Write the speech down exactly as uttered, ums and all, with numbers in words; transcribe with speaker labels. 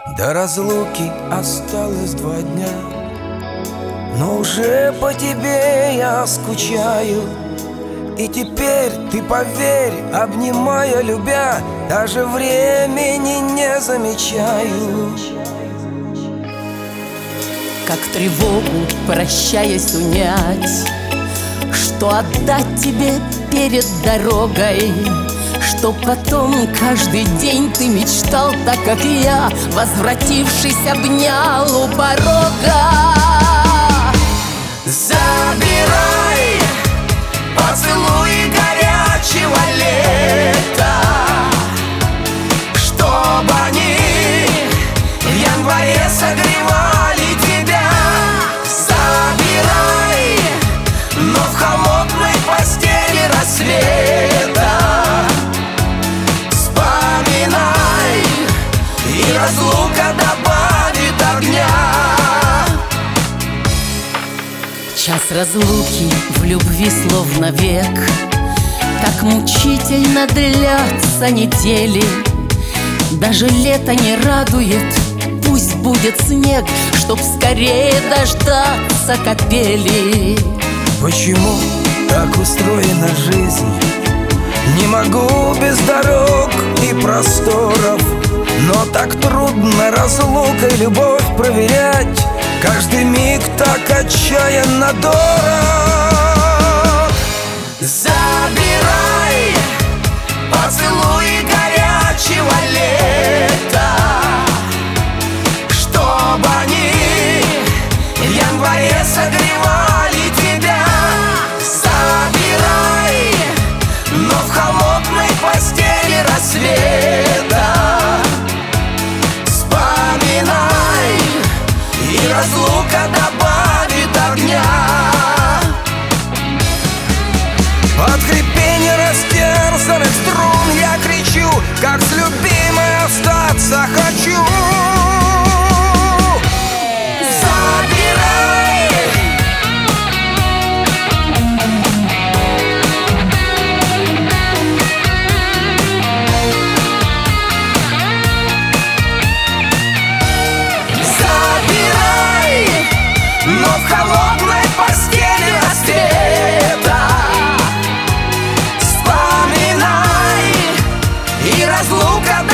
Speaker 1: До разлуки осталось два дня, но уже по тебе я скучаю. И теперь ты, поверь, обнимая, любя, даже времени не замечаю.
Speaker 2: Как тревогу, прощаясь, унять, что отдать тебе перед дорогой, что потом каждый день ты мечтал, так как я, возвратившись, обнял у порога.
Speaker 1: Забирай поцелуи горячего лета, чтоб они в январе согревали тебя. Забирай, но в холодной постели рассвета. Вспоминай, и разлука добавит огня.
Speaker 2: Час разлуки в любви словно век, так мучительно длятся недели. Даже лето не радует, пусть будет снег, чтоб скорее дождаться капели.
Speaker 1: Почему так устроена жизнь? Не могу без дорог и просторов, но так трудно разлукой любовь проверять. Каждый миг так отчаянно дорог. Забирай поцелуи горячего лета, чтоб они в январе согревали тебя. Забирай, но в холодной постели рассвета. Вспоминай, и разлука добавит огня. Под хрипение растерзанных струн я кричу, как с любимой остаться хочу. Забирай, забирай, но в холодной постели рассвета. Вспоминай, и разлука